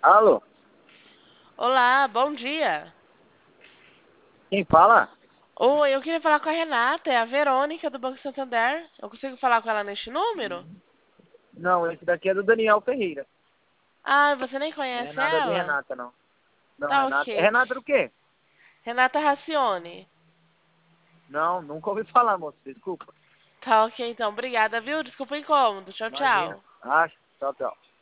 Alô, Olá, bom dia. quem fala? Oi, eu queria falar com a Renata, é a Verônica do Banco Santander. Eu consigo falar com ela neste número? Não, esse daqui é do Daniel Ferreira. Ah, você nem Não é conhece nada de ela? Renata, não. Não, Tá Renata. É ok. Renata do quê? Renata Racione. Não, nunca ouvi falar, moço. Desculpa. Tá ok, então. Obrigada, viu? Desculpa o incômodo. Tchau, Imagina. tchau. Acho. Tchau, tchau.